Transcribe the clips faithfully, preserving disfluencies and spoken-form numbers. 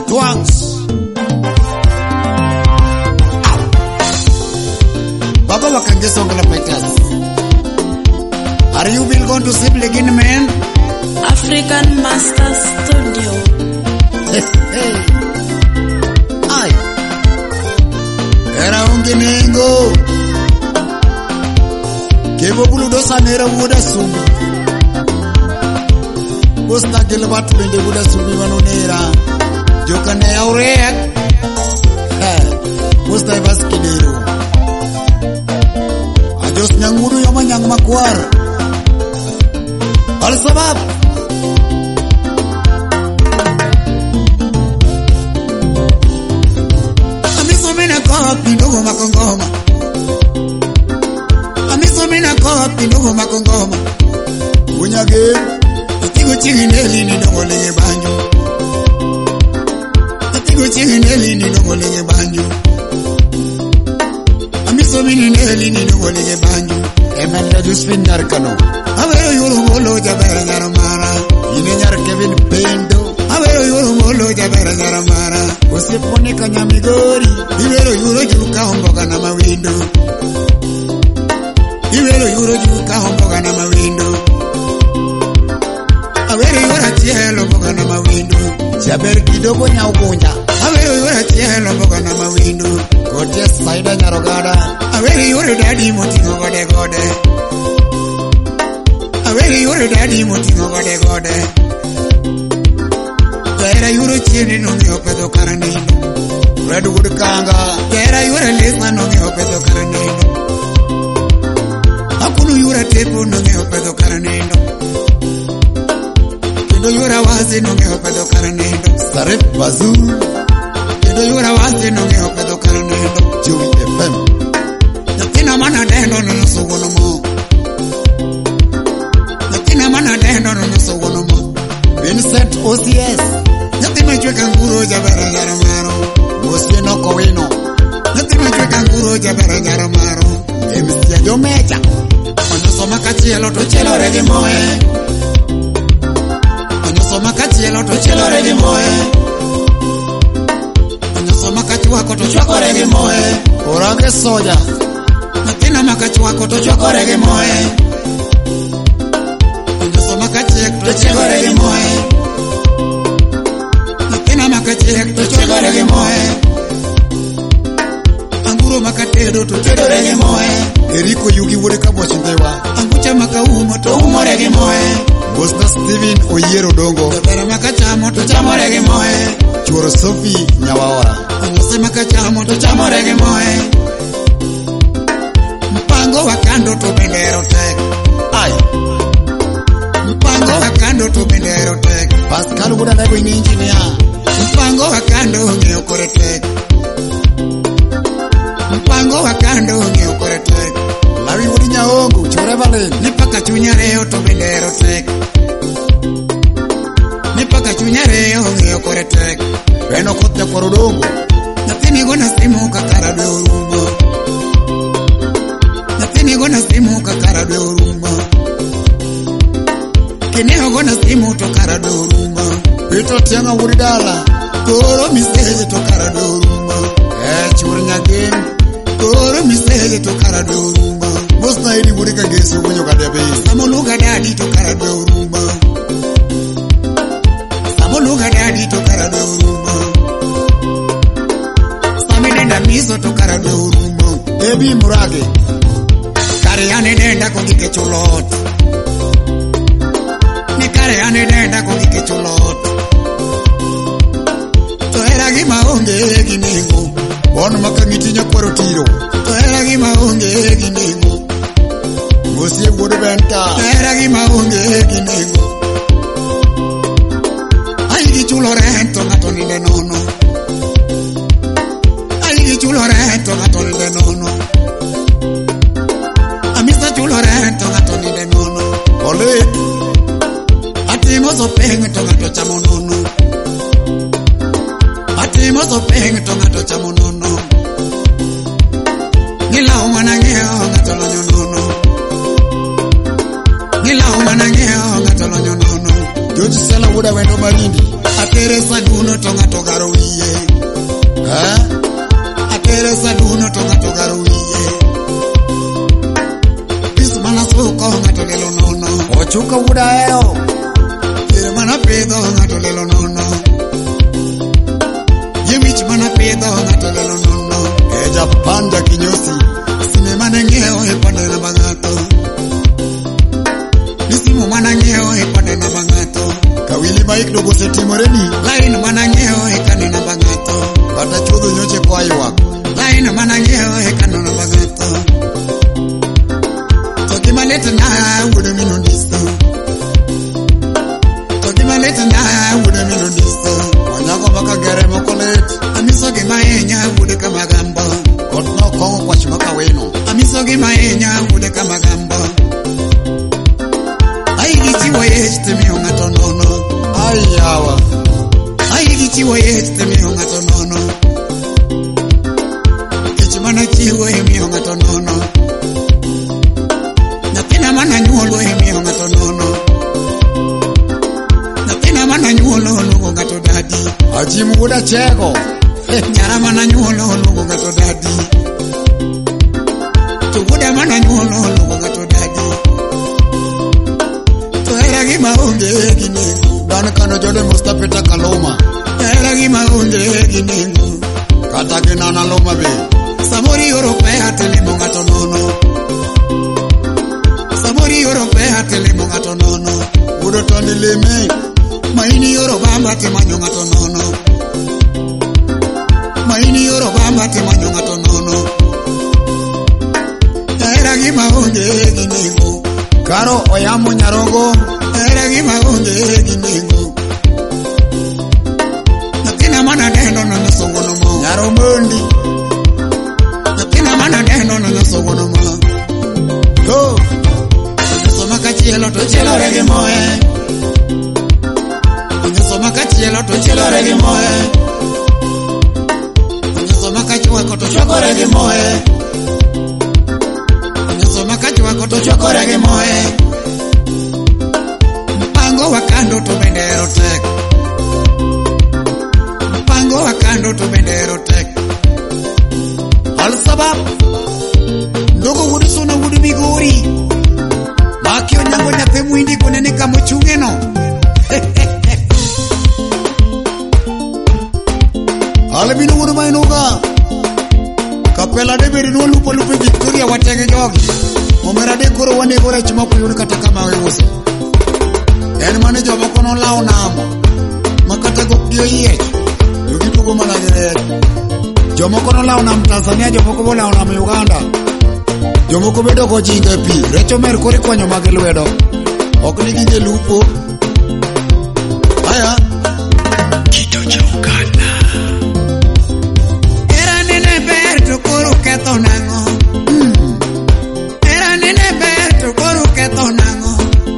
Twangs. Baba wakangesa ngala peters. Are you will going to sleep again, man? African Master Studio. Hey, hey. Ay. Era unge nengo. Kebo bulu dosa nera wuda sumbi. Posta gilbat bende wuda sumbi manonera. Joka ne aureak. Posta ibas kidero. Ajos nyanguru yoma nyang makwar. Al sabab. Amiso mina kopi ndugu makongoma. Amiso mina kopi ndugu makongoma. Unyage. Atigo chingi neli ni ndogo lenye banjo. Atigo chingi neli ni ndogo lenye banjo. Amiso mini neli ni ndogo lenye banjo. Emenda Josephine Narkano. Avero yuru molo jabera nyaramara. Ine nyar Kevin Pendo. Avero yuru molo jabera nyaramara. Usipone kanyamigori. Ivero yuru juka homboga na mawindo. Ivero yuru juka homboga na mawindo. Avero yuru tielo homboga na mawindo. Jaber kidogo nyaukunja. Avero yuru tielo homboga na mawindo. Kote Spider Nyarogada. Avero yuru daddy motingo gode gode. Avere yuru daddy motingo gode gode. Tera yuru chini nungi opedo karanino. Redwood kanga. Tera yuru lisa nungi opedo karanino. Akunu yura tepu nungi opedo karanino. Kendo yura wazi nungi opedo karanino. Sarif bazu. Kendo yura wazi nungi opedo karanino. Joey F M. Natina mana dendo nusu wonomo. Natina mana dendo nusu wonomo. Vincent O C S. Natima chwe kanguro jabara nyaramaro. Osye no kowino. Natima chwe kanguro jabara nyaramaro. M C Jomecha. Onosoma kachielo to chelo regi moe. Onosoma kachielo to chelo regi moe. Onosoma kachiwako to chwako regi moe. Orange soja. Natina makachiwako to chwako regi moe. Onosoma kachiek to chego regi moe. Natina makachiek to chego regi moe. Anguro makatedo to tedo regi moe. Eriko yugi wore kaboshindewa. Angucha makaumo to umo regi moe. Bosna Steven Oyiero Dongo. Jabera makachamo to chamo regi moe. Chuoro Sophie Nyawaora. Anyose makachamo to chamo regi moe. Mpango wakando to bendero tek. Ay. Mpango wakando to bendero tek. Pascal Buda Dago ni engineer. Mpango wakando ngeo kore tek. Mpango wakando ngeo kore tek. Lawi wuri nyaongo chore valen. Nipaka chunya reo to bendero tek. Nipaka chunya reo ngeo kore tek. Beno kote korodongo. Natini gona simu kakara de urumbo. Natini gona simu kakara de urumbo. Kineho gona simu to kara de urumbo. Pito tianga wuridala. Koro miseje to kara de urumbo. Eh churi nyagem. Koro miseje to kara de urumbo. Bosna ili wurika gesi ugonyo kadebe. Samoluga dadi to kara de urumbo. Samoluga dadi to kara de urumbo. Nenda miso to kara de urumbo. Ebi murage. Kare ane nenda kongike chulot. Ni kare ane nenda kongike chulot. To era gima onge giningo. Bono makangiti nyakwaro tiro. To era gima onge giningo. Ngosie wuode benta. To era gima onge giningo. Aigi chulo rento ngato nile nono. Chulo rento gato ni de nono. Amisa chulo rento gato ni de nono. Ole. Ati mozo peng to gato chamo nono. Ati mozo peng to gato chamo nono. Nila umana ngeo gato lo nono. Nila umana ngeo gato lo nono. George Sela wuda wendo Malindi. Atere saluno tonga togaro wiye. Eh? Atere saluno tonga togaro wiye. Pisu mana suko ngato lelo nono. Ochuka wuda eo. Kire mana pedo ngato lelo nono. Yemich mana pedo ngato lelo nono. Eja panda kinyosi. Sine mana ngeo e pande na bangato. Nisimu mana ngeo e pande na bangato. Kawili baik dogo setimoreni. Lain mana ngeo e kane na bangato. Kata chudo nyoche kwa iwa. Lain mana ngeo e kane na bangato. Toki maleta na wude minundisto. Toki maleta na wude minundisto. Wanyako baka gere mokolet. Amisogi maenya wude kama gambo. Kotno kongo kwa shimaka weno. Amisogi maenya wude kama gambo. Aigi chiwa yeshte miho ngato nono. Ayawa. Aigi chiwa yeshte miho ngato nono. Kichimana chiwa miho ngato nono. Napina mana nyuolo miho ngato nono. Napina mana nyuolo lugo ngato dadi. Ajimu guda chego. Nyara mana nyuolo lugo ngato dadi. Tuguda mana nyuolo lugo ngato dadi. Tuera gima unge giningu. Dana kano jode mustapita kaloma. Tuera gima unge giningu. Kata kinana loma be. Samori Europea telimo ngato nono. Samori Europea telimo ngato nono. Udo toni leme. Maini Yorobamba temanyo ngato nono. Maini Yorobamba temanyo ngato nono. Tuera gima unge giningu. Karo oyamo nyarongo. Tuera gima unge giningu. Nakina mana deno na nasongo no mo. Nyaromondi. Nakina mana deno na nasongo no mo. Go. Soma kachielo to chelo rege moe. Soma kachielo to chelo rege moe. Soma kachwa ko to choko rege moe. Soma kachwa ko to choko rege moe. Mpango wa kando to bendero tek. Mpango wa kando to bendero tek. Al sabab ndogo wudi sona wudi migori. Baki onyango nyape mwindi kunene kamo chungeno. Alabino wudi mainoga. Kapela de beri no lupa lupa Victoria watenge jogi. Omera de koro wane gora chuma kuyuni kata kama weusi. Eni mane jomo kono lao namo. Makata gokdio yech. Yugi tugo managere. Jomo kono lao nam Tanzania, jomo kono lao nam Uganda. Jomo ko bedo ko jinga pi. Recho mer kori kwanyo magelwedo. Okni gije lupo. Aya. Kito chokana. Era nene berto koro keto nango. Era nene berto koro keto nango.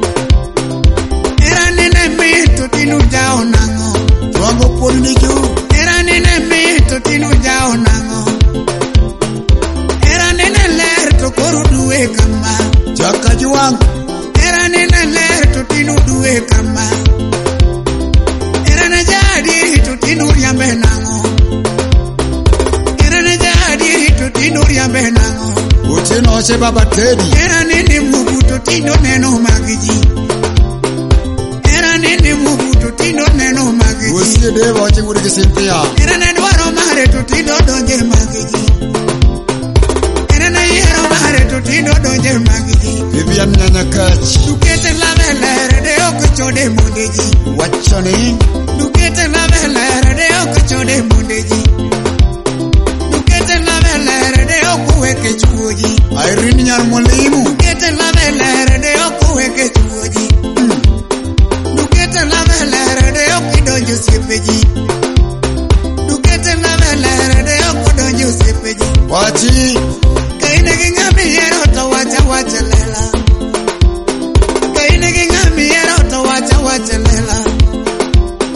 Era nene mito tinu jao nango. Tuango poli ni ju. Era nene mito tinu jao nango. Era nene lerto koro duwe kama. Jaka juang. Era nene lerto tinu duwe kama. Era na jadi to tinu yambe nango. Era na jadi to tinu yambe nango. Ucheno che baba Teddy. Era nene mubuto tino neno magiji. Era nene mubuto tino neno magiji. Usiye deva wache nguri kisintia. Era na dwaro mare to tino donje magiji. Era na yero mare to tino donje magiji. Vivian nyanya kachi. Dukete la velere de okuchode mundeji. Wachoni. Dukete la velere de okuchode mundeji. Dukete la velere de okuweke chuoji. Irene nyar mwalimu. Dukete la velere de okuweke chuoji. Dukete la velere de okidonjo siepeji. Dukete la velere de okidonjo siepeji. Wachi. Kaine gingami yero to wacha wacha lela. Kaine gingami yero to wacha wacha lela.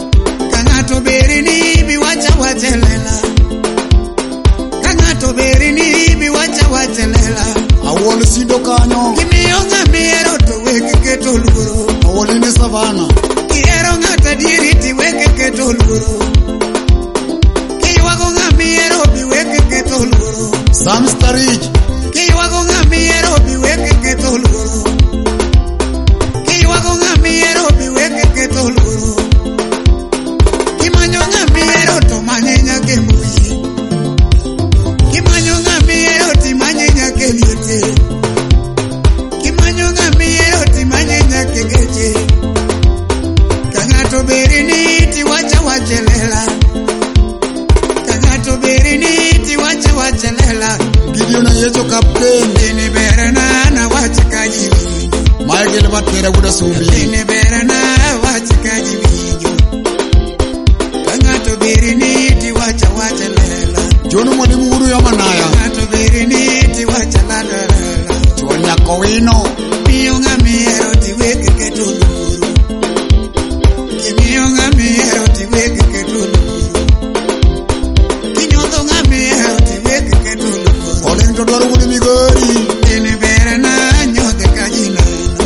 liba tera guda sumbi Tine bera na wachika jivinyo Kangato birini ti wacha wacha lela Jonu mwalimu uru ya manaya Kangato birini ti wacha lada lela Chonya kowino Miyonga miero ti weke ketuluru Kimiyonga miero ti weke ketuluru Kinyotho nga miero ti weke ketuluru Oleng to dwaro wuni migori Tine bera na nyothe kajina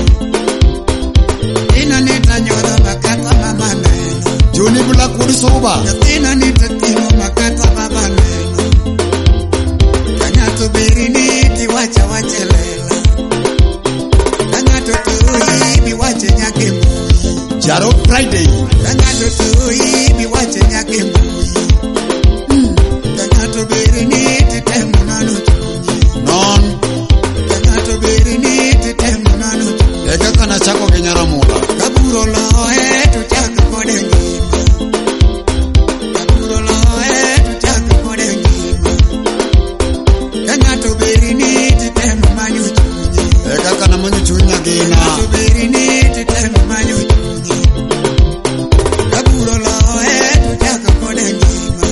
Ina nita nyotho makata mama neno Joni bila kuri soba Ina nita timo makata baba neno Kanyato birini ti wacha wacha lela Kanyato tui mi wache nyake mui Jaro Friday Kanyato tui mi wache nyake mui Kanyato birini ti temu nanu chunyi Non Kanyato birini ti temu nanu chunyi Eka kana chako kenyara muda Kaburo loe tuchaka kode ngima Kaburo loe tuchaka kode ngima Kanyato birini ti temu manyu chunyi Eka kana manyu chunya gina Kanyato birini ti temu manyu chunyi Kaburo loe tuchaka kode ngima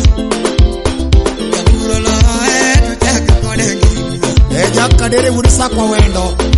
Kaburo loe tuchaka kode ngima Eja kadere wuri sakwa wendo